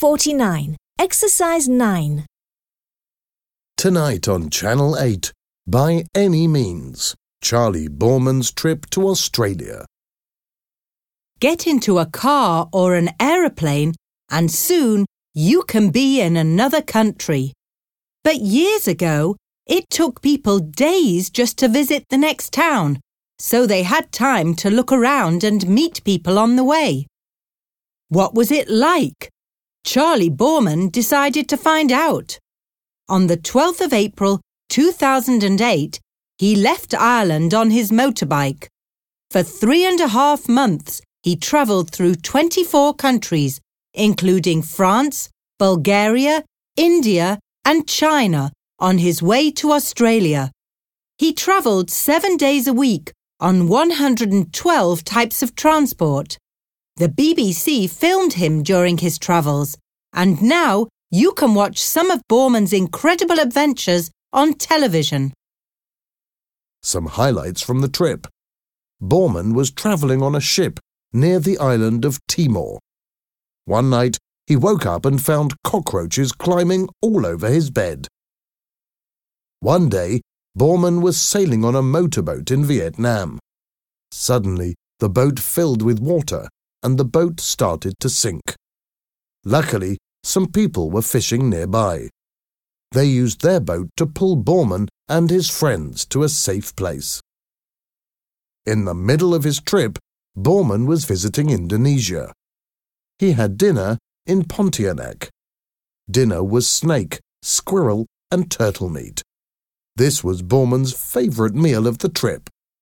49. Exercise 9. Tonight on Channel 8, By Any Means, Charlie Boorman's trip to Australia. Get into a car or an aeroplane and soon you can be in another country. But years ago, it took people days just to visit the next town, so they had time to look around and meet people on the way. What was it like? Charlie Boorman decided to find out. On the 12th of April 2008, he left Ireland on his motorbike. For 3.5 months, he travelled through 24 countries, including France, Bulgaria, India and China, on his way to Australia. He travelled 7 days a week on 112 types of transport. The BBC filmed him during his travels, and now you can watch some of Boorman's incredible adventures on television. Some highlights from the trip. Boorman was travelling on a ship near the island of Timor. One night, he woke up and found cockroaches climbing all over his bed. One day, Boorman was sailing on a motorboat in Vietnam. Suddenly, the boat filled with water and the boat started to sink. Luckily, some people were fishing nearby. They used their boat to pull Boorman and his friends to a safe place. In the middle of his trip, Boorman was visiting Indonesia. He had dinner in Pontianak. Dinner was snake, squirrel and turtle meat. This was Boorman's favourite meal of the trip.